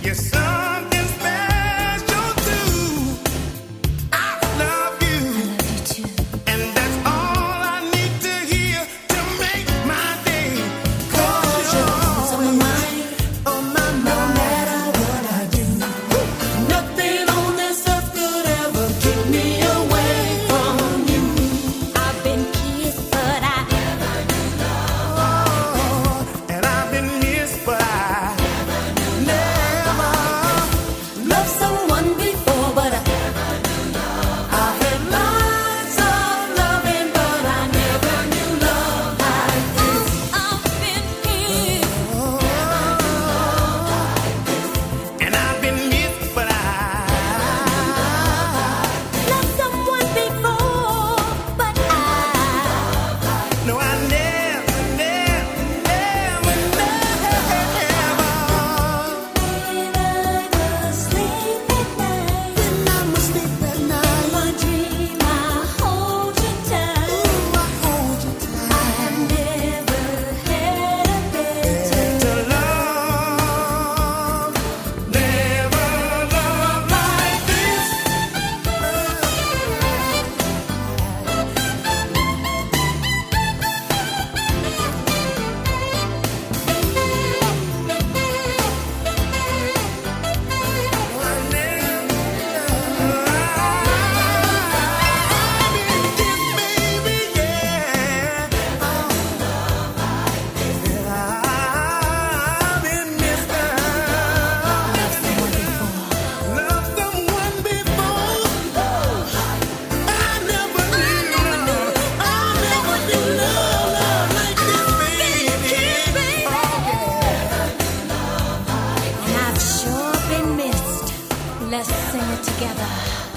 You're something special too. I love you. I love you too. And that's all I need to hear to make my day. 'Cause you're on my mind. on my mind. No matter what I do, nothing on this earth could ever keep me away from you. I've been kissed, but I never knew love. And I've been missed, but I never Loved someone before, but I never knew love. I had lots of loving, but I never knew love like this. I've been kissed. and I've been missed, but I Loved someone before, but no, I never, never, never, never. when I was sleep at night. When I'm asleep at night, My dream, I hold you tight. ooh, I hold you tight. I have never had a better. To love, never love like this. And I've sure been missed. Let's sing it together.